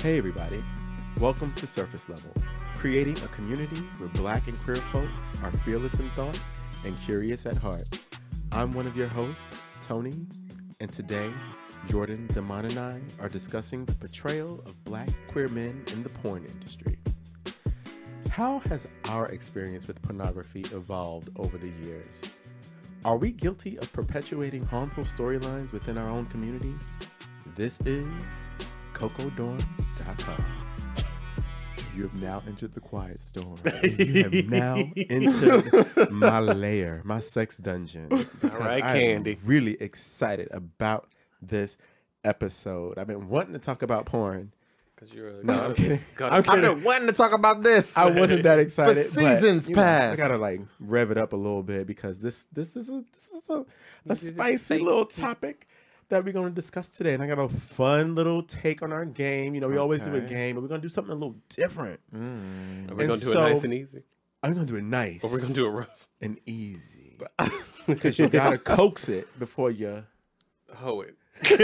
Hey everybody, welcome to Surface Level, creating a community where Black and queer folks are fearless in thought and curious at heart. I'm one of your hosts, Tony, and today, Jordan, Damon, and I are discussing the portrayal of Black queer men in the porn industry. How has our experience with pornography evolved over the years? Are we guilty of perpetuating harmful storylines within our own community? This is CocoDorm.com. You have now entered the quiet storm. You have now entered my lair, my sex dungeon. All right, Candy. I'm really excited about this episode. I've been wanting to talk about porn. No, I'm kidding. I've been wanting to talk about this. I wasn't that excited. For seasons past. I gotta like rev it up a little bit because this is a spicy little topic that we're gonna discuss today, and I got a fun little take on our game. You know, we always do a game, but we're gonna do something a little different. Are we gonna do it nice and easy? I'm gonna do it nice, or we're gonna do it rough and easy because you gotta coax it before you hoe it.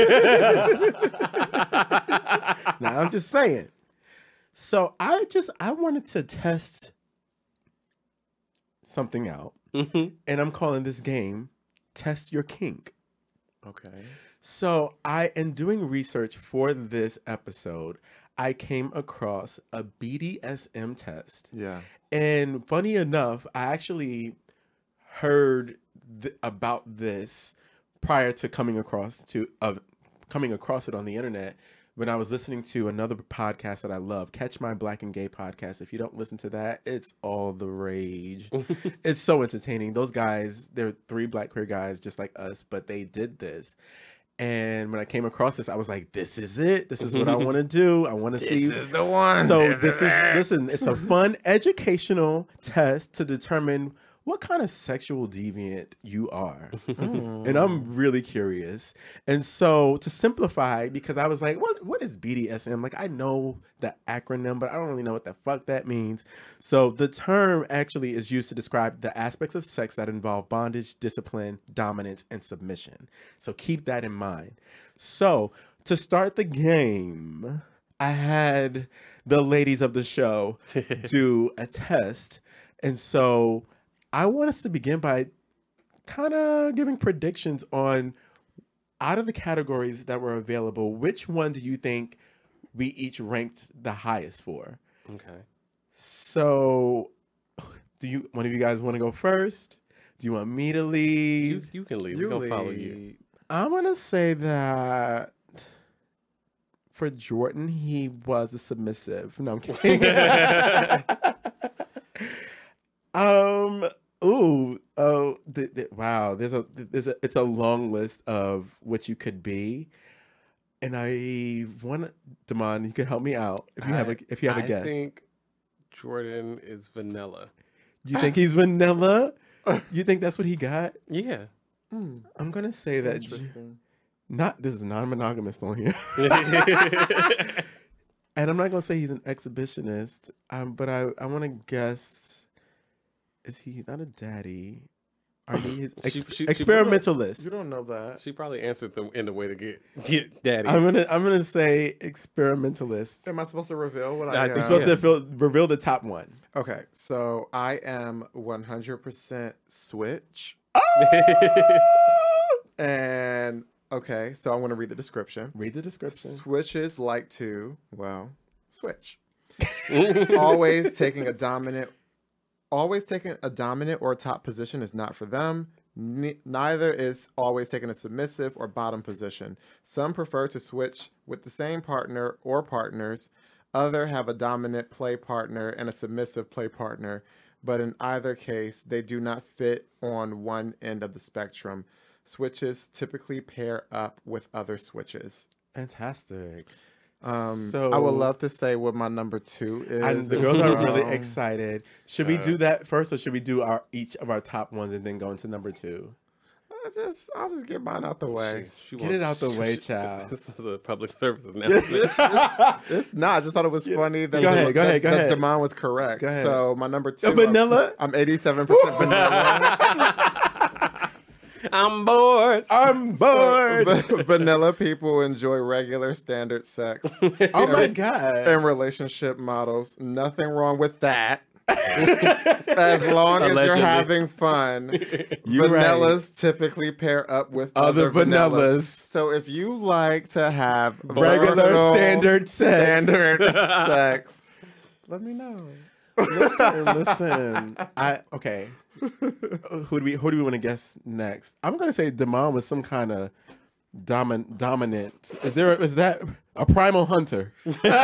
Now I'm just saying. So I wanted to test something out, and I'm calling this game "Test Your Kink." Okay. So in doing research for this episode, I came across a BDSM test. Yeah. And funny enough, I actually heard about this prior to coming across it on the internet when I was listening to another podcast that I love, Catch My Black and Gay podcast. If you don't listen to that, it's all the rage. It's so entertaining. Those guys, they're 3 Black queer guys just like us, but they did this. And when I came across this, I was like, this is it. This is what I want to do. I want to see. This is the one. So listen, it's a fun educational test to determine what kind of sexual deviant you are. And I'm really curious. And so to simplify, because I was like, what is BDSM? Like, I know the acronym, but I don't really know what the fuck that means. So the term actually is used to describe the aspects of sex that involve bondage, discipline, dominance, and submission. So keep that in mind. So to start the game, I had the ladies of the show do a test. And so I want us to begin by kind of giving predictions on, out of the categories that were available, which one do you think we each ranked the highest for? Okay. So, one of you guys want to go first? Do you want me to lead? You can lead. We're going to follow you. I'm going to say that for Jordan, he was the submissive. No, I'm kidding. Wow. It's a long list of what you could be, and I want Damon. You could help me out if you have a guess. I think Jordan is vanilla. You think he's vanilla? You think that's what he got? Yeah. I'm gonna say that. This is non-monogamous on here, and I'm not gonna say he's an exhibitionist. But I want to guess. He's not a daddy? Are he his experimentalist? You don't know that. She probably answered in the way to get daddy. I'm gonna say experimentalist. Am I supposed to reveal what I am? You're supposed to reveal the top one. Okay, so I am 100% switch. And okay, so I want to read the description. Read the description. Switches like to, switch. Always taking a dominant or top position is not for them. Neither is always taking a submissive or bottom position. Some prefer to switch with the same partner or partners. Others have a dominant play partner and a submissive play partner. But in either case, they do not fit on one end of the spectrum. Switches typically pair up with other switches. Fantastic. So I would love to say what my number 2 is. And the girls are really excited. Should we do that first, or should we do each of our top ones and then go into number 2? I'll just get mine out the way. Get it out the way, child. This is a public service announcement. It's not. I just thought it was funny that go ahead. Damon was correct. So my number 2, vanilla. I'm 87% vanilla. I'm bored. I'm bored. Vanilla people enjoy regular standard sex. Oh my God. And relationship models. Nothing wrong with that. As long as you're Allegedly. having fun. You're Vanillas typically pair up with Other other vanillas. vanillas. So if you like to have Regular versatile, standard sex. standard sex, let me know. Listen. Okay. Who do we want to guess next? I'm gonna say Damon was some kind of dominant. Is that a primal hunter?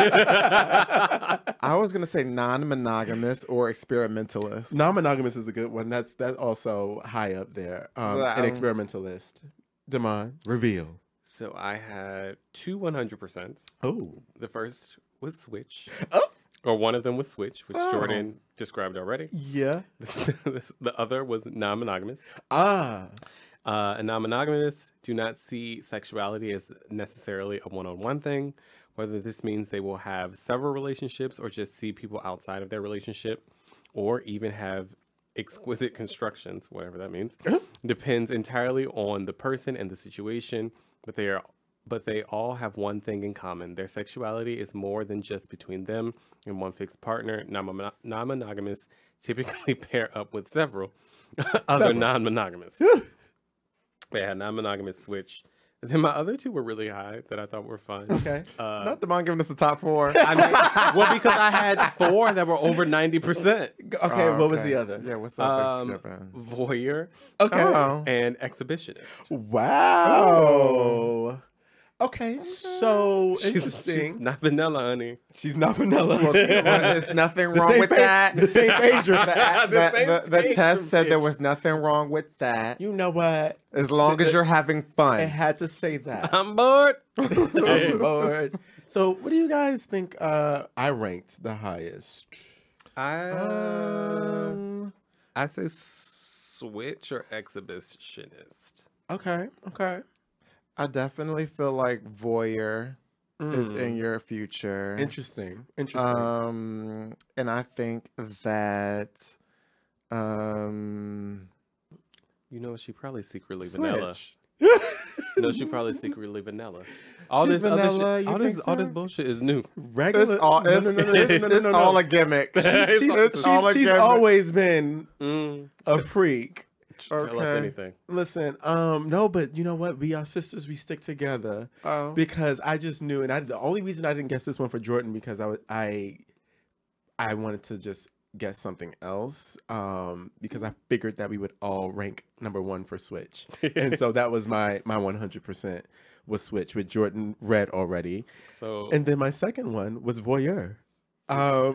I was gonna say non-monogamous or experimentalist. Non-monogamous is a good one. That's also high up there. An experimentalist. Damon, reveal. So I had two 100%. Oh. The first was Switch. Oh. Or one of them was Switch, which Oh. Jordan described already. Yeah. The other was non-monogamous. Ah. And non-monogamists do not see sexuality as necessarily a one-on-one thing, whether this means they will have several relationships or just see people outside of their relationship, or even have exquisite constructions, whatever that means. Depends entirely on the person and the situation, but they all have one thing in common. Their sexuality is more than just between them and one fixed partner. Non-monogamous typically pair up with several other non-monogamous. Yeah, non-monogamous Switch. And then my other two were really high that I thought were fun. Okay. Not the mom giving us the top four. I mean, well, because I had four that were over 90%. Okay, what was the other? Yeah, what's up? Voyeur Okay. Oh. and exhibitionist. Wow. Okay, so She's interesting. not vanilla, honey. She's not vanilla. Well, there's nothing The wrong same with page- that. the same page you're at. The same The page test from said there bitch. was nothing wrong with that. You know what? As long as you're having It fun. had to say that. I'm bored. Oh, Lord. So, what do you guys think I ranked the highest? Um, I say Switch or exhibitionist. Okay. I definitely feel like voyeur is in your future. Interesting. And I think that You know, she probably secretly Switch. vanilla. No, she probably secretly vanilla. All She this vanilla, other you shit, think all this so? bullshit is new. Regular. it's all it's, it's all a gimmick. It's all a She's gimmick. always been Mm. a freak. Tell us Okay. anything. Listen, no, but you know what? We are sisters. We stick together. Oh. Because I just knew, and the only reason I didn't guess this one for Jordan because I wanted to just guess something else. Because I figured that we would all rank number one for Switch, and so that was my 100% was Switch, with Jordan read already, So and then my second one was Voyeur. Ooh,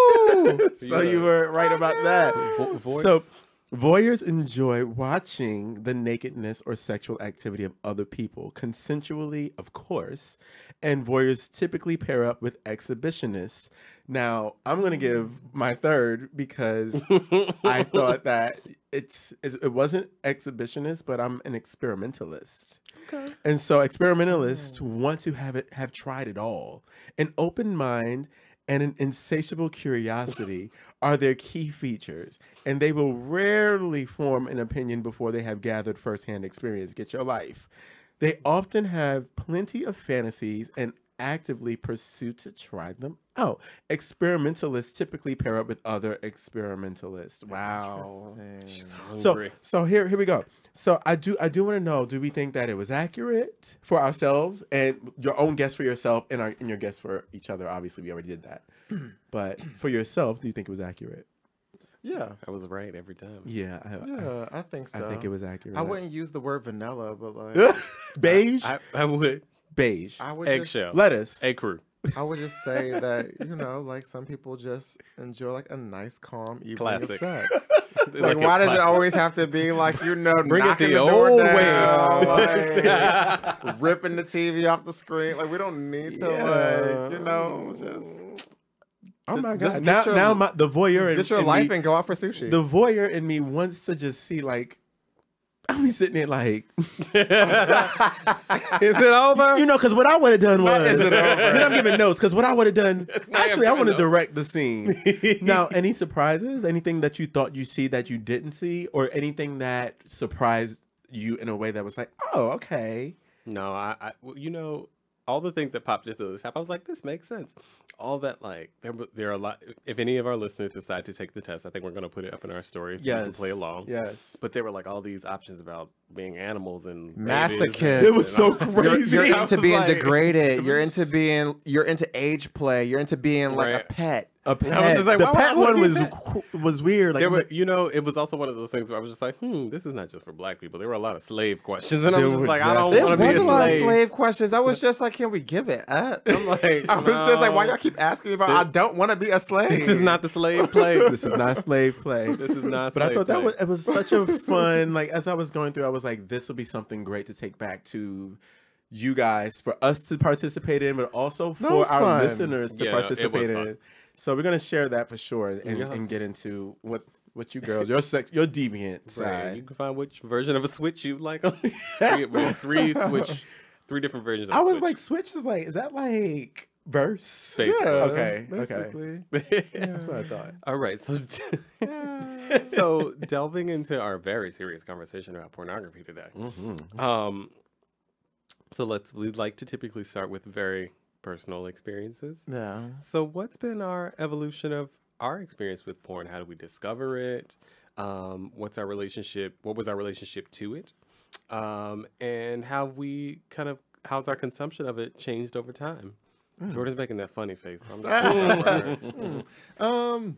so you were right about that. voyeur- So, voyeurs enjoy watching the nakedness or sexual activity of other people, consensually, of course, and voyeurs typically pair up with exhibitionists. Now, I'm going to give my third because I thought that it wasn't exhibitionist, but I'm an experimentalist. Okay. And so experimentalists want to have tried it all. An open mind and an insatiable curiosity are their key features, and they will rarely form an opinion before they have gathered firsthand experience. Get your life. They often have plenty of fantasies and actively pursue to try them out. Experimentalists typically pair up with other experimentalists. Wow. Interesting. hungry. So here we go. So I do want to know, do we think that it was accurate for ourselves and your own guess for yourself and your guess for each other? Obviously, we already did that. But for yourself, do you think it was accurate? Yeah. I was right every time. Yeah, Yeah, I think so. I think it was accurate. I wouldn't use the word vanilla, but like beige, I would. beige, I would Eggshell. lettuce. A crew. I would just say that, you know, like some people just enjoy like a nice, calm evening Classic. of sex. Like Like, a why does it classic. always have to be like, you know, Bring it knocking the the door old down, way. like, ripping the TV off the screen? Like, we don't need to, like, you know, just Oh my god! just Now, get your- the voyeur get your in life me, and go out for sushi. the voyeur in me wants to just see like. I'll be sitting there like, Is it over? you know, because what I would have done was, Is it over? then I'm giving notes, because what I would have done, actually, I giving want to notes. direct the scene. Now, any surprises? Anything that you thought you see that you didn't see? Or anything that surprised you in a way that was like, oh, okay. No, well, you know, all the things that popped into this app, I was like, this makes sense. All that, like, there are a lot. If any of our listeners decide to take the test, I think we're going to put it up in our stories so you can play along. Yes. But there were like all these options about being animals and Masochist. It was so crazy. You're I into was being like- degraded. You're into age play. You're into being like a Right. pet. A pet. I was just like, the why pet would one it be was weird. Like, There were, you know, it was also one of those things where I was just like, this is not just for black people. There were a lot of slave questions, and I There was just were like, I don't There want to was be a a lot of slave. slave questions. I was just like, can we give it up? I'm like, I was just like, why no. y'all keep asking me about? I don't want to be a slave. This is not the slave play. this is not slave play. This is not. But I slave thought play. it was such a fun, like, as I was going through, I was like, this will be something great to take back to you guys, for us to participate in, but also No, for it's our fun. listeners to Yeah, it was participate fun. in. So we're going to share that for sure and, Yeah. and get into what you girls, your deviant Right. side. You can find which version of a switch you like. We have three different versions. Of I a was switch. like, switch is like, is that like verse? Basically. Yeah, Okay, basically. That's what I thought. All right, so Yeah. so delving into our very serious conversation about pornography today. Mm-hmm. So we'd like to typically start with very personal experiences. Yeah. So what's been our evolution of our experience with porn? How did we discover it? What's our relationship? What was our relationship to it? And how's our consumption of it changed over time? Jordan's making that funny face. So I'm just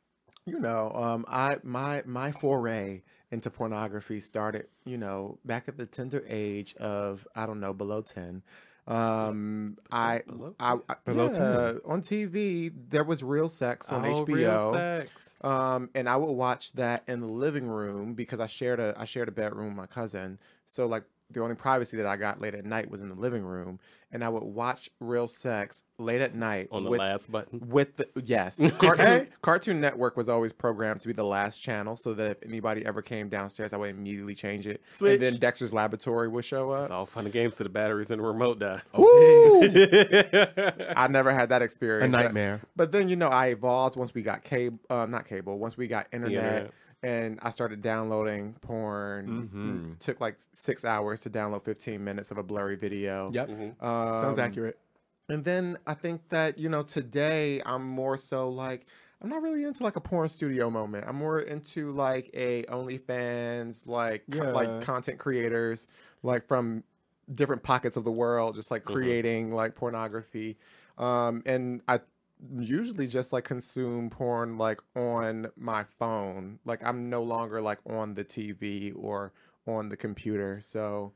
My foray into pornography started, back at the tender age of, I don't know, below 10. Below Below 10. On TV, there was Real Sex on Real HBO. sex. And I would watch that in the living room because I shared a bedroom with my cousin. So like the only privacy that I got late at night was in the living room, and I would watch Real Sex late at night On the with, last button. with the yes. Cartoon Network was always programmed to be the last channel, so that if anybody ever came downstairs, I would immediately change it. Switch. And then Dexter's Laboratory would show It's up. all fun and games to the batteries and the remote die. Woo! I never had that A experience. nightmare. But then, I evolved once we got once we got internet, internet. and I started downloading porn. It took like 6 hours to download 15 minutes of a blurry video. Yep. Sounds accurate. And then I think that, today I'm more so like, I'm not really into like a porn studio moment. I'm more into like a OnlyFans, like like content creators, like from different pockets of the world, just like creating like pornography. And I usually just like consume porn like on my phone. Like I'm no longer like on the TV or on the computer. So,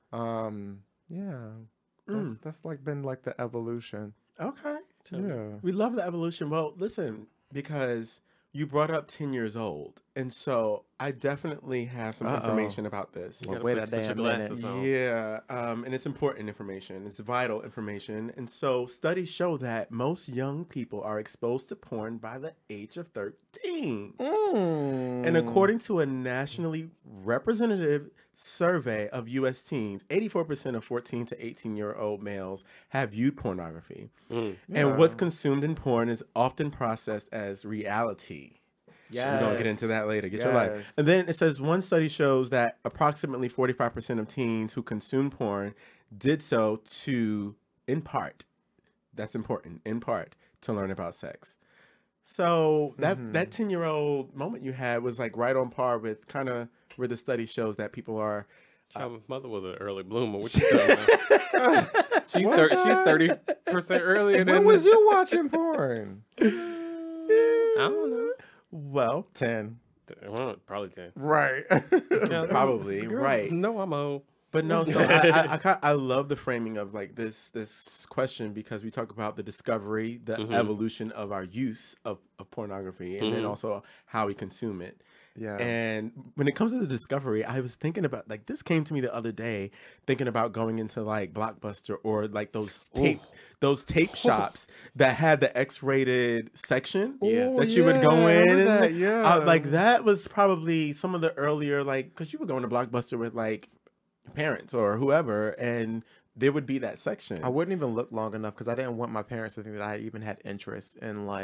that's like been like the evolution. Okay. Yeah. We love the evolution. Well, listen, because you brought up 10 years old. And so I definitely have some information about this. You gotta wait put a your damn glasses minute. on. Yeah, and it's important information. It's vital information. And so studies show that most young people are exposed to porn by the age of 13. And according to a nationally representative survey of U.S. teens, 84% of 14 to 18-year-old males have viewed pornography. And what's consumed in porn is often processed as reality. Yeah. We're going to get into that later. Get your life. And then it says one study shows that approximately 45% of teens who consume porn did so in part, that's important, in part, to learn about sex. So that 10-year-old moment you had was like right on par with kind of where the study shows that people are. My mother was an early bloomer. What you talking about? She's 30% earlier than When was you watching porn? I don't know. Well, 10. Well, probably 10. Right. probably, Girl, right. No, I'm old. But no, so I love the framing of like this question because we talk about the discovery, the evolution of our use of pornography, and then also how we consume it. Yeah. And when it comes to the discovery, I was thinking about like this came to me the other day, thinking about going into like Blockbuster or like those tape shops that had the X-rated section that you would go in. Like that was probably some of the earlier because you would go into Blockbuster with like your parents or whoever, and there would be that section. I wouldn't even look long enough because I didn't want my parents to think that I even had interest in like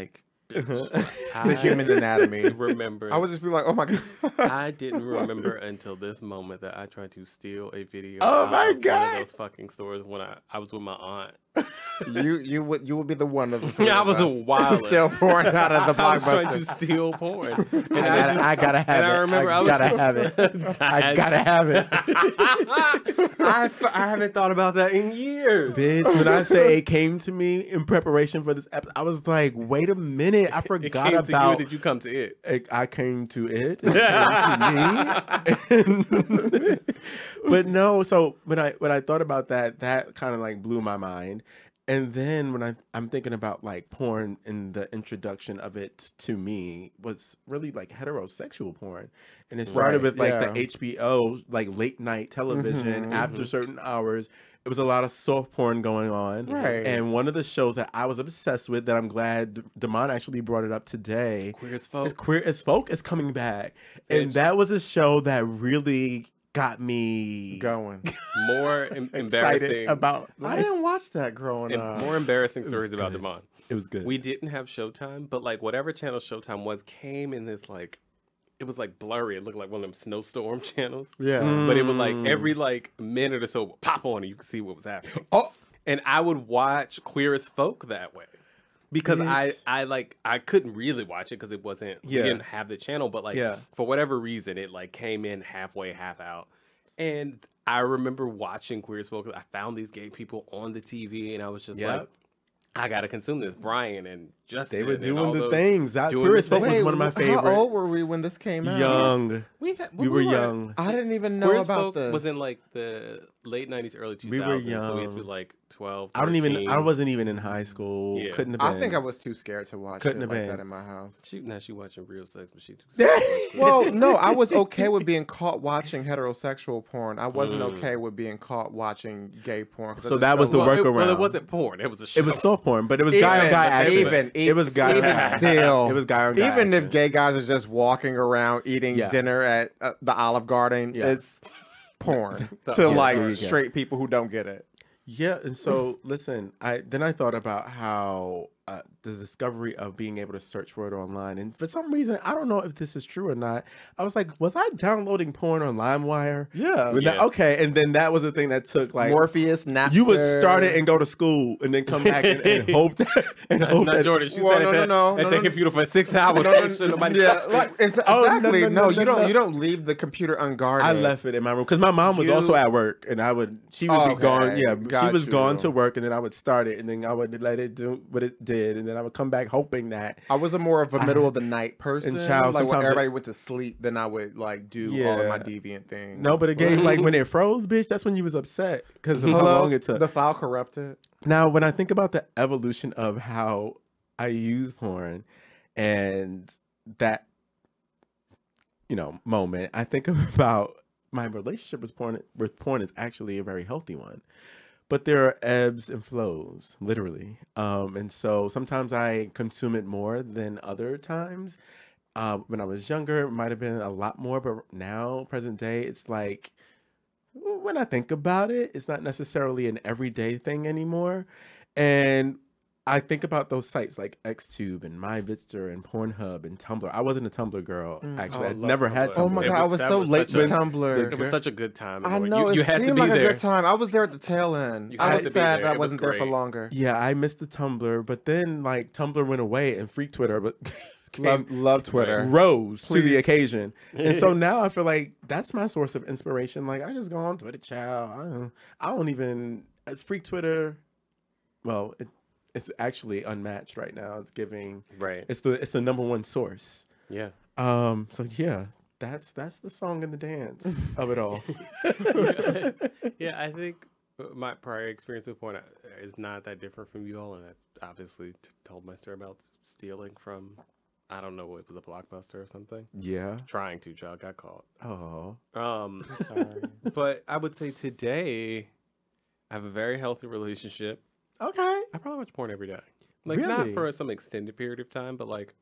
bitch. The human anatomy. Remember. I would just be like, oh my God. I didn't remember until this moment that I tried to steal a video Oh out my of one God. of those fucking stores when I was with my aunt. You would be the one of the three Yeah, I of was a us wildin'. still pouring out of the I was trying Blockbuster. to steal porn. And I gotta have and it. I remember I was gotta just- have it. I gotta have it. I haven't thought about that in years. Bitch, when I say it came to me in preparation for this episode, I was like, wait a minute, I It forgot came to you, about did you come to it? I came to it. It came to me. But no, so when I thought about that kind of like blew my mind. And then when I'm thinking about like porn and the introduction of it to me was really like heterosexual porn. And it started Right, with like yeah. the HBO, like late night television after certain hours. It was a lot of soft porn going on. Right. And one of the shows that I was obsessed with that I'm glad Damon actually brought it up today. Queer as is folk. Queer as Folk is coming back. And Bitch. that was a show that really got me Going. More excited embarrassing. about I life. didn't watch that growing up. More embarrassing stories about good. Damon. It was good. We didn't have Showtime, but like whatever channel Showtime was came in this like, it was like blurry. It looked like one of them snowstorm channels. Yeah. But it would like every like minute or so would pop on and you could see what was happening. Oh, And I would watch Queer as Folk that way. Because Bitch. I couldn't really watch it because it wasn't we Yeah. didn't have the channel, but like Yeah. for whatever reason it like came in halfway, half out. And I remember watching Queer as Folk. I found these gay people on the TV and I was just Yep. like, I gotta consume this. Brian and Justin. they were and doing all the those things. doing Queer the as Folk was things. one of my favorite. How old were we when this came out? Young. We were young. I didn't even know Queer as about Folk this. was in like the late 90s, early 2000s. We were So we had to be young. like 12, I don't even. 13. I wasn't even in high school. Yeah. Couldn't have been. I think I was too scared to watch Couldn't it have like been. that in my house. She watching real sex, but she too Well, no, I was okay with being caught watching heterosexual porn. I wasn't okay with being caught watching gay porn. 'cause I So just that felt was the like- Well, workaround. it wasn't porn. It was a show. It was soft porn, but it was guy on guy action. It was guy on guy. still. It was guy on guy. Even if action. gay guys are just walking around eating Yeah. dinner at the Olive Garden, Yeah. it's porn Yeah, to there like you go. straight people who don't get it. Yeah, and so listen, I thought about how the discovery of being able to search for it online, and for some reason, I don't know if this is true or not. I was like, was I downloading porn on LimeWire? Yeah. But Yeah. okay, and then that was the thing that took like Morpheus, Napster. you would start it and go to school, and then come back and hope that, and hope Not that Jordan. She Well, sat no, at no, that, no, at no, that no. computer for 6 hours. Nobody yeah, touched like it. Oh, no, exactly. no, No, no, you no, don't. no. You don't leave the computer unguarded. I left it in my room because my mom was You- also at work, and she would be Okay, gone. Yeah, she got was gone you. to work, and then I would start it, and then I would let it do what it did, and then I would come back hoping that. I was a more of a middle of the night person. child, like when sometimes everybody went to sleep, then I would like do all of my Yeah. deviant things. No, but again, like when it froze, bitch, that's when you was upset because of how Hello? long it took. The file corrupted. Now, when I think about the evolution of how I use porn and that, moment, I think about my relationship with porn is actually a very healthy one. But there are ebbs and flows, literally. And so sometimes I consume it more than other times. When I was younger, it might have been a lot more, but now, present day, it's like, when I think about it, it's not necessarily an everyday thing anymore. And I think about those sites like XTube and MyVidster and Pornhub and Tumblr. I wasn't a Tumblr girl, actually. Oh, I I'd love never had Tumblr. Tumblr. Oh my It god, I was- was that so was late such to a- Tumblr. It was such a good time. I know. You it had to seemed be like there. a good time. I was there at the tail end. You I had was to be sad there. that I It was wasn't there for great. longer. Yeah, I missed the Tumblr, but then like Tumblr went away and Freak Twitter but Love Twitter. rose to the Please. occasion. And so now I feel like that's my source of inspiration. Like I just go on Twitter, child. I don't even Freak Twitter. Well, it's actually unmatched right now. It's giving Right. it's the number one source. Yeah. So yeah, that's the song and the dance of it all. Yeah, I think my prior experience with porn is not that different from you all, and I obviously told my story about stealing from, I don't know, it was a Blockbuster or something. Yeah. Trying to, Joe, got caught. Oh. Sorry. But I would say today, I have a very healthy relationship. Okay. I probably watch porn every day. Like not Really? for some extended period of time, but like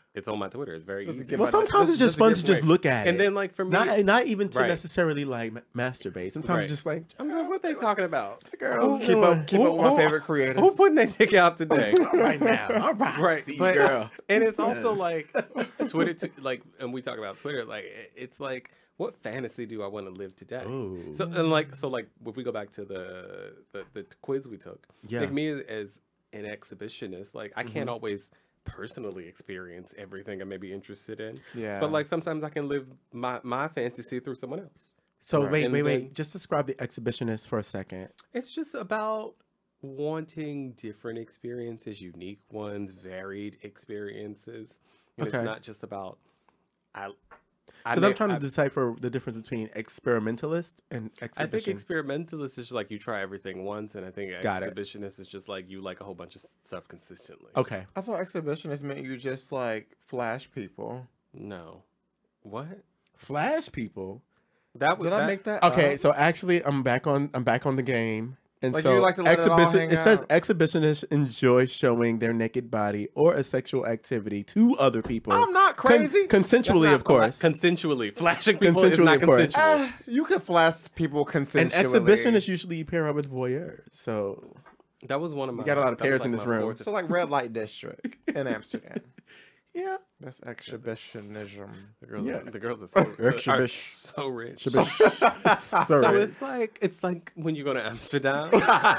It's on my Twitter. It's very Just to easy. give Well, my- sometimes it's just to fun give to just way. look at it. And then, like, for me, not even to Right. necessarily like masturbate. Sometimes Right. it's just like, I'm like, what they talking about? the girls Keep up with my favorite creators. Who putting their dick out today? right now. All right, Right, see, but- girl. And it's also Yes. like Twitter, like, and we talk about Twitter, like, it's like, what fantasy do I want to live today? Ooh. So, like, if we go back to the quiz we took, Yeah. like me as an exhibitionist, like, I can't always personally experience everything I may be interested in. Yeah. But like, sometimes I can live my fantasy through someone else. So Right. wait, And wait, then- wait. Just describe the exhibitionist for a second. It's just about wanting different experiences, unique ones, varied experiences. And Okay. it's not just about Because I'm trying to decipher the difference between experimentalist and I exhibition. think experimentalist is just like you try everything once, and I think Got it. exhibitionist is just like you like a whole bunch of stuff consistently. Okay. I thought exhibitionist meant you just like flash people. No, what? Flash people. That was Did I make that? Okay, up? so actually, I'm back on the game, and Like, so you like to let it all hang it says out. exhibitionists enjoy showing their naked body or a sexual activity to other people. I'm not crazy. Consensually, of course. Consensually, flashing people is Consensually, not of course. consensual. You could flash people consensually. An exhibitionist usually pair up with voyeurs. So That was one of my. got a lot of that was pairs in my this room. fourth- So like red light district in Amsterdam. yeah, That's exhibitionism. The girls are Exhibition. so rich. sorry. So it's like when you go to Amsterdam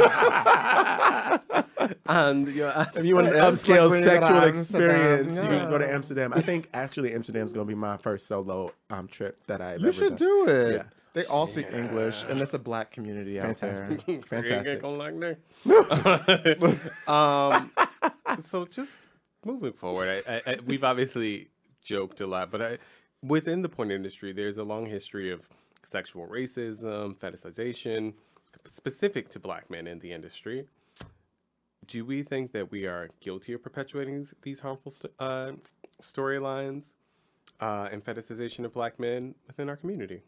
and you're If you want an It's like upscale when you go to sexual Amsterdam, experience, you can go to yeah. Amsterdam. I think actually Amsterdam's gonna be my first solo trip that I've You ever should done. do it. Yeah. They all speak English, and it's a black community out Fantastic. there. You ain't Fantastic. gonna like me. So just moving forward, we've obviously joked a lot, but within the porn industry, there's a long history of sexual racism, fetishization, specific to black men in the industry. Do we think that we are guilty of perpetuating these harmful storylines and fetishization of black men within our community?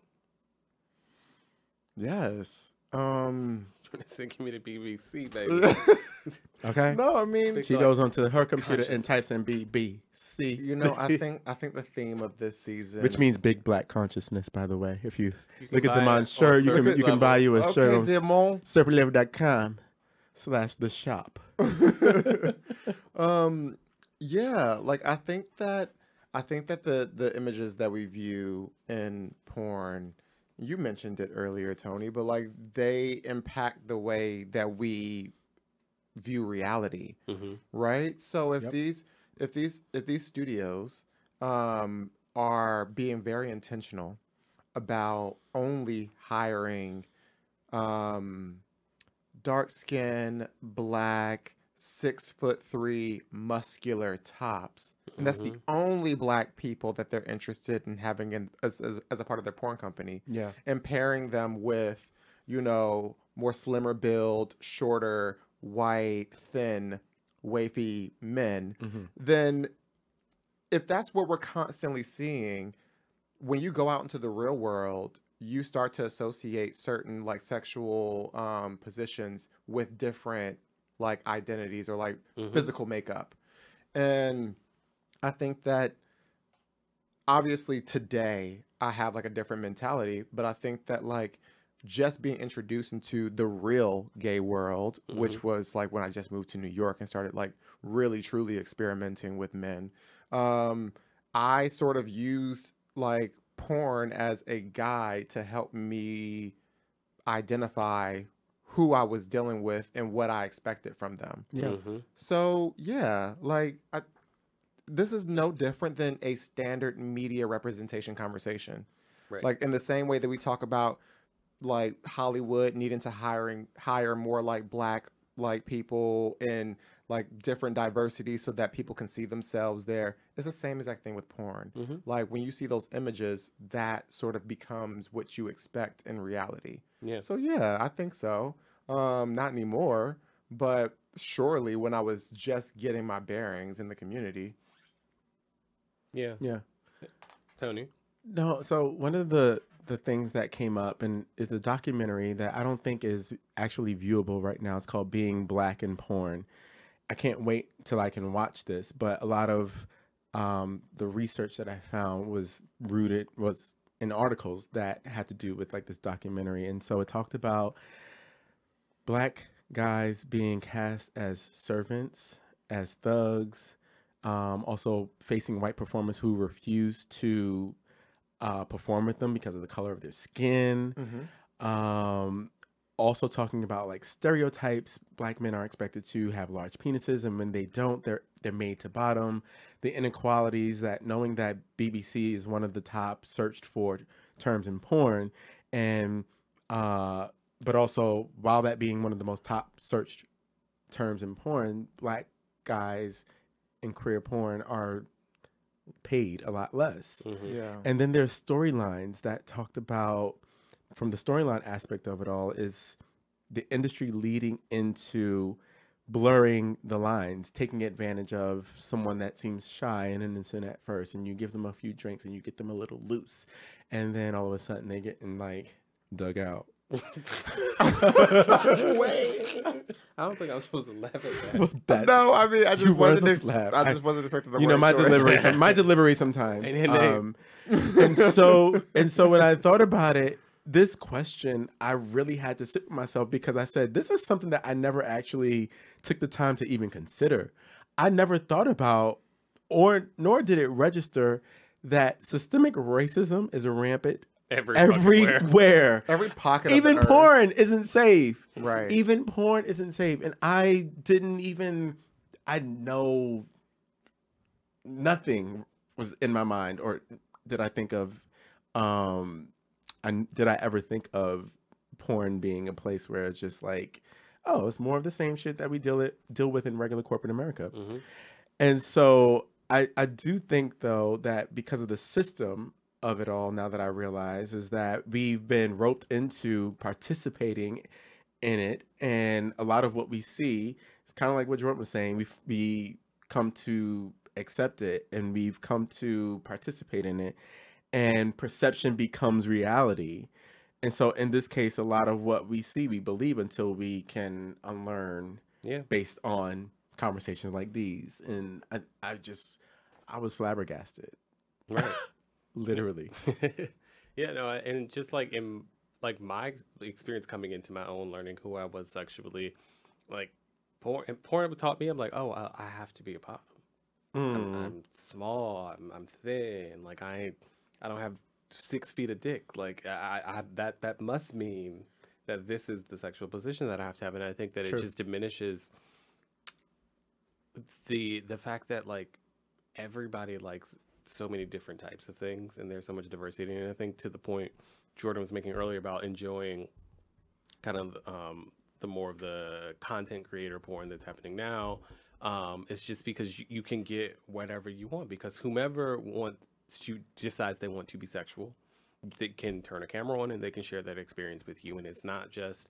Yes. Trying to send me to BBC, baby. Okay. No, I mean, She goes onto her computer and conscious. types in BBC. you know, I think the theme of this season, Which means big black consciousness, by the way. If you, You look can at buy Demon's it on shirt, you surface can buy level. you a shirt on Demon. surflevel.com/the shop. Yeah, like I think that the images that we view in porn, you mentioned it earlier, Tony, but like they impact the way that we view reality, Mhm. right? So if Yep. these studios are being very intentional about only hiring dark skin, black, 6'3" muscular tops, and that's the only black people that they're interested in having as a part of their porn company, Yeah. and pairing them with, you know, more slimmer build, shorter, white, thin, wavy men, then if that's what we're constantly seeing, when you go out into the real world, you start to associate certain like sexual positions with different like identities or like physical makeup. And I think that obviously today I have like a different mentality, but I think that like just being introduced into the real gay world, which was like when I just moved to New York and started like really truly experimenting with men, I sort of used like porn as a guide to help me identify who I was dealing with and what I expected from them. Yeah. So yeah, like this is no different than a standard media representation conversation. Right. Like in the same way that we talk about like Hollywood needing to hire more like black like people in like different diversity so that people can see themselves there. It's the same exact thing with porn. Like when you see those images, that sort of becomes what you expect in reality. Yeah. So yeah, I think so. Not anymore, but surely when I was just getting my bearings in the community. Yeah. Yeah. Tony. No, so one of the things that came up and is a documentary that I don't think is actually viewable right now. It's called Being Black in Porn. I can't wait till I can watch this, but a lot of the research that I found was in articles that had to do with like this documentary. And so it talked about Black guys being cast as servants, as thugs, also facing white performers who refused to perform with them because of the color of their skin. Also talking about like stereotypes. Black men are expected to have large penises, and when they don't, they're made to bottom. The inequalities, that knowing that BBC is one of the top searched for terms in porn, and but also while that being one of the most top searched terms in porn, Black guys in queer porn are paid a lot less. Yeah. And then there's storylines that talked about, from the storyline aspect of it all, is the industry leading into blurring the lines, taking advantage of someone that seems shy and innocent at first, and you give them a few drinks and you get them a little loose, and then all of a sudden they getting like dug out. I don't think I'm supposed to laugh at that. No, I mean, I just wasn't. slap. I just wasn't expecting the. You know, word my choice. delivery, my delivery sometimes. And so when I thought about it, this question, I really had to sit with myself, because I said, this is something that I never actually took the time to even consider. I never thought about, nor did it register, that systemic racism is rampant everywhere. Every pocket. Even of the porn isn't safe. Right. Even porn isn't safe. And I know nothing was in my mind, or did I think of, did I ever think of porn being a place where it's just like, oh, it's more of the same shit that we deal with in regular corporate America. And so I do think, though, that because of the system of it all, now that I realize, is that we've been roped into participating in it, and a lot of what we see is kind of like what Jordan was saying. We come to accept it, and we've come to participate in it, and perception becomes reality. And so in this case, a lot of what we see, we believe until we can unlearn, based on conversations like these. And I was flabbergasted. Right. Literally. Yeah, no, and just like in like my experience coming into my own learning who I was sexually, like porn taught me, I'm like, oh, I have to be a bottom. I'm small, I'm thin, like I don't have 6 feet of dick. Like I that must mean that this is the sexual position that I have to have, and I think that it just diminishes the fact that like everybody likes so many different types of things, and there's so much diversity. And I think, to the point Jordan was making earlier about enjoying kind of the more of the content creator porn that's happening now, it's just because you can get whatever you want, because whomever decides they want to be sexual, they can turn a camera on and they can share that experience with you, and it's not just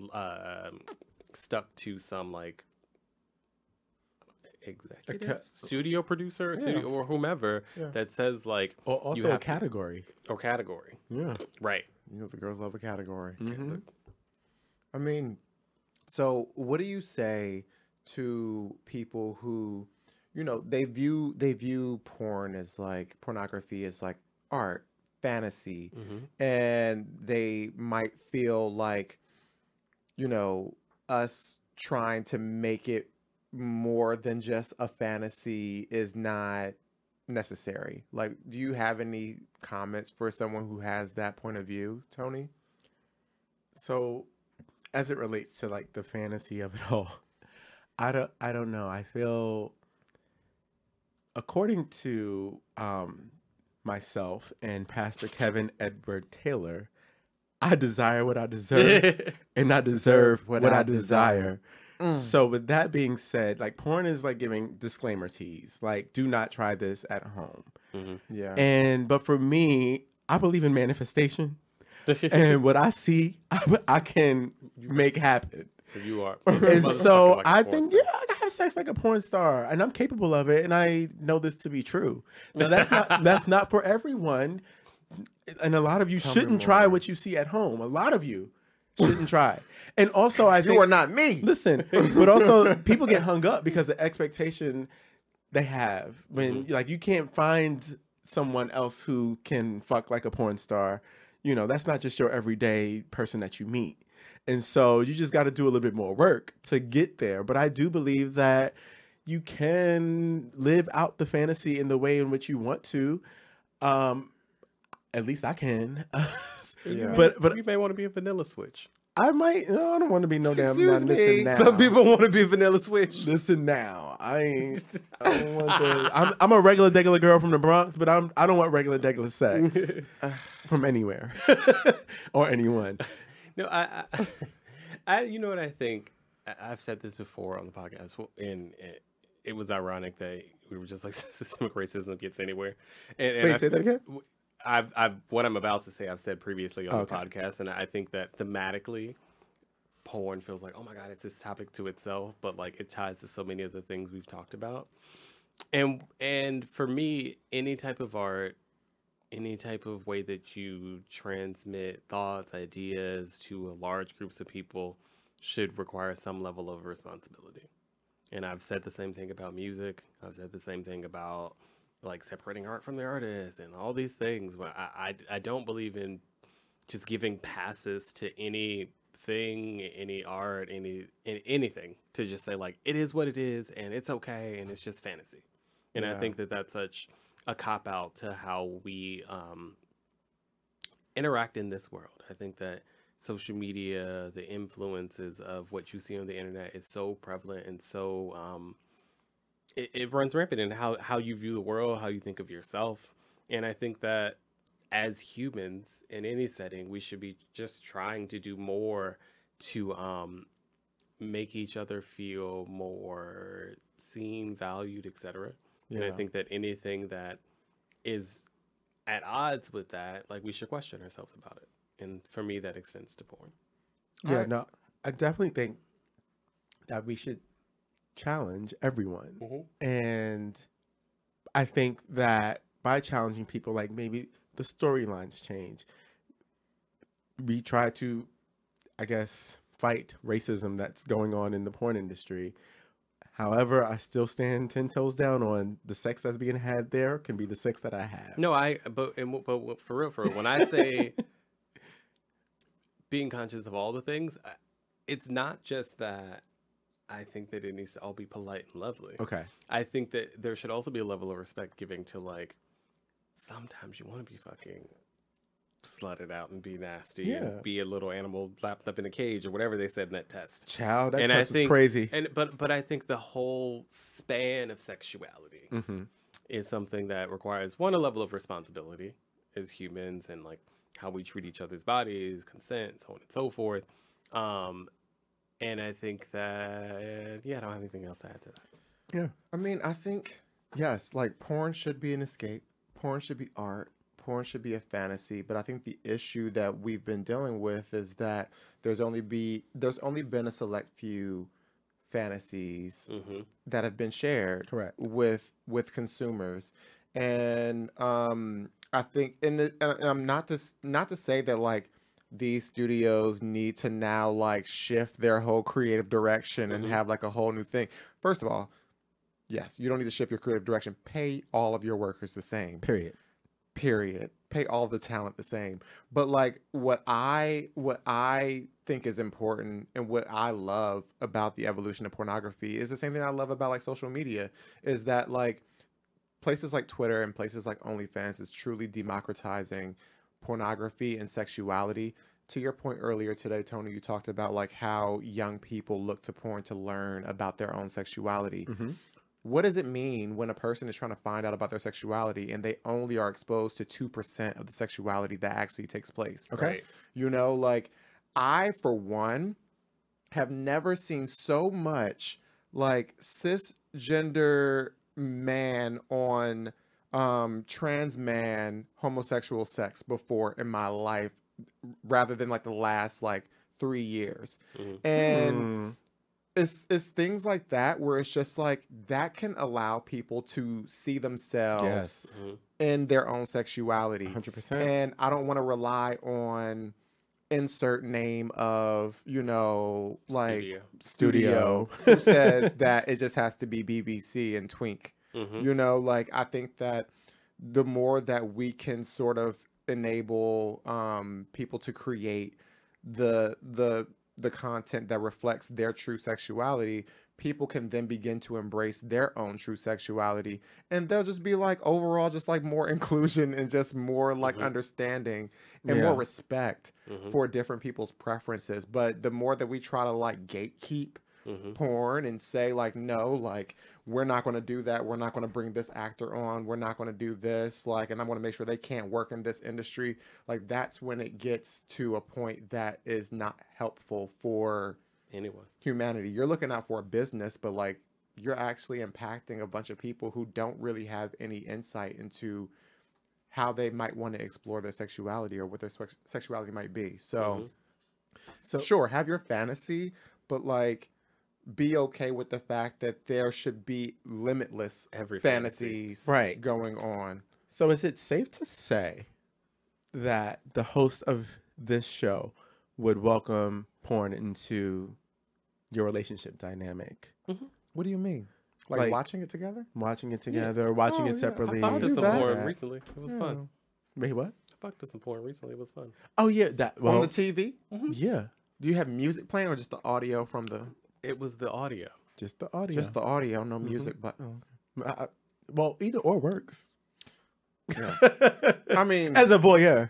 stuck to some like executive studio producer or whomever that says like, or also a category. Yeah, right. You know, the girls love a category. I mean, so what do you say to people who, you know, they view porn as like, pornography as like art, fantasy, and they might feel like, you know, us trying to make it more than just a fantasy is not necessary. Like, do you have any comments for someone who has that point of view, Tony? So, as it relates to like the fantasy of it all, I don't know. I feel, according to myself and Pastor Kevin Edward Taylor, I desire what I deserve, and I deserve what I desire. So with that being said, like, porn is like giving disclaimer teas, like, do not try this at home. Yeah. But for me, I believe in manifestation, and what I see, I can make happen. So you are. And so I think, I can have sex like a porn star, and I'm capable of it, and I know this to be true. Now that's not for everyone, and a lot of you shouldn't try what you see at home. A lot of you shouldn't try. And also, I think you are not me. Listen, but also people get hung up because the expectation They have. When like you can't find someone else who can fuck like a porn star, you know, that's not just your everyday person that you meet. And so you just got to do a little bit more work to get there. But I do believe that you can live out the fantasy in the way in which you want to. At least I can. Yeah. But you may want to be a vanilla switch. I might. No, I don't want to be no damn. Excuse me. Listen now. Some people want to be vanilla switch. Listen now. I don't want to. I'm a regular degular girl from the Bronx, but I don't want regular degular sex from anywhere or anyone. No, I you know what I think? I've said this before on the podcast, and it was ironic that we were just like systemic racism gets anywhere. And Wait, say that again? I've what I'm about to say I've said previously on the podcast, and I think that thematically, porn feels like, oh my God, it's this topic to itself, but like it ties to so many of the things we've talked about. And for me, any type of art, any type of way that you transmit thoughts, ideas to large groups of people should require some level of responsibility. And I've said the same thing about music. I've said the same thing about like separating art from the artist and all these things. But I don't believe in just giving passes to anything, any art, anything to just say like, it is what it is and it's okay and it's just fantasy. And I think that that's such a cop out to how we interact in this world. I think that social media, the influences of what you see on the internet is so prevalent and so it runs rampant in how you view the world, how you think of yourself. And I think that as humans in any setting, we should be just trying to do more to make each other feel more seen, valued, etc. And I think that anything that is at odds with that, like we should question ourselves about it. And for me, that extends to porn. Yeah, no, I definitely think that we should challenge everyone. And I think that by challenging people, like maybe the storylines change. We try to, I guess, fight racism that's going on in the porn industry. However, I still stand 10 toes down on the sex that's being had there can be the sex that I have. No, but for real, when I say being conscious of all the things, it's not just that I think that it needs to all be polite and lovely. Okay. I think that there should also be a level of respect giving to like, sometimes you want to be fucking slutted out and be nasty and be a little animal lapped up in a cage or whatever they said in that test. Child, that and test I think, was crazy. But I think the whole span of sexuality is something that requires a level of responsibility as humans and like how we treat each other's bodies, consent, so on and so forth. And I think that I don't have anything else to add to that. Yeah. I mean, I think, yes, like porn should be an escape. Porn should be art. Porn should be a fantasy. But I think the issue that we've been dealing with is that there's only been a select few fantasies that have been shared with consumers. And I think, and I'm not to say that like these studios need to now like shift their whole creative direction and have like a whole new thing. First of all, yes, you don't need to shift your creative direction. Pay all of your workers the same. Period. Pay all the talent the same. But like what I think is important and what I love about the evolution of pornography is the same thing I love about like social media, is that like places like Twitter and places like OnlyFans is truly democratizing pornography and sexuality. To your point earlier today, Tony, you talked about like how young people look to porn to learn about their own sexuality. What does it mean when a person is trying to find out about their sexuality and they only are exposed to 2% of the sexuality that actually takes place? Okay. Right. You know, like I, for one, have never seen so much like cisgender man on trans man homosexual sex before in my life, rather than like the last like 3 years. And it's things like that where it's just like that can allow people to see themselves in their own sexuality. 100%. And I don't want to rely on insert name of, you know, like studio who says that it just has to be BBC and Twink. You know, like I think that the more that we can sort of enable people to create the content that reflects their true sexuality, people can then begin to embrace their own true sexuality, and they'll just be like overall just like more inclusion and just more like understanding and more respect for different people's preferences. But the more that we try to like gatekeep porn and say like, no, like we're not going to do that, we're not going to bring this actor on, we're not going to do this, like, and I'm going to make sure they can't work in this industry, like that's when it gets to a point that is not helpful for anyone, humanity. You're looking out for a business, but like you're actually impacting a bunch of people who don't really have any insight into how they might want to explore their sexuality or what their sexuality might be. So sure, have your fantasy, but like be okay with the fact that there should be limitless fantasies going on. So is it safe to say that the host of this show would welcome porn into your relationship dynamic? What do you mean? Like watching it together? Watching it together, or watching it separately? I fucked with some porn recently. It was fun. Wait, what? I fucked with some porn recently. It was fun. Oh yeah, that on the TV? Yeah. Do you have music playing or just the audio from the? It was the audio. Just the audio. Just the audio, no music. But well, either or works. Yeah. I mean, as a voyeur.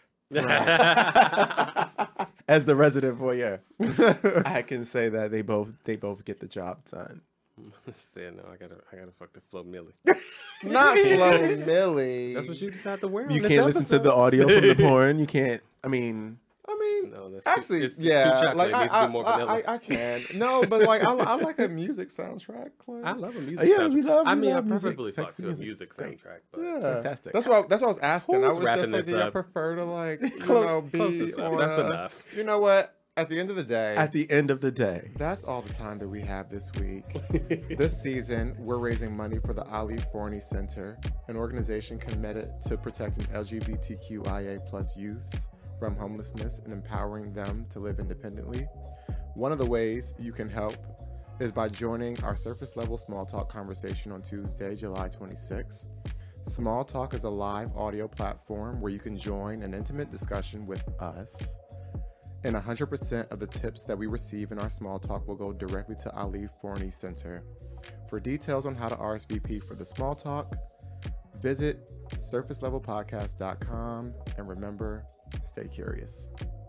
As the resident voyeur, I can say that they both get the job done. Said no, I gotta fuck the Flo Millie. Not Flo Millie. That's what you just have to wear. You can't listen to the audio from the porn. You can't. I mean, no, that's actually, it's yeah, too chocolate. like It needs to be more vanilla. I can. No, but like I like a music soundtrack. Like, I love a music yeah, soundtrack. we love I mean, I music. preferably fuck Sexy to a music. music Great. soundtrack. But yeah, fantastic. That's what I was asking. I Who's was wrapping just like, this do you up? prefer to like be Close this up. on? That's enough. You know what? At the end of the day. at the end of the day, That's all the time that we have this week. This season, we're raising money for the Ali Forney Center, an organization committed to protecting LGBTQIA+ youths from homelessness and empowering them to live independently. One of the ways you can help is by joining our surface level small talk conversation on Tuesday, July 26th. Small Talk is a live audio platform where you can join an intimate discussion with us. And 100% of the tips that we receive in our Small Talk will go directly to Ali Forney Center. For details on how to RSVP for the Small Talk, visit surfacelevelpodcast.com, and remember, stay curious.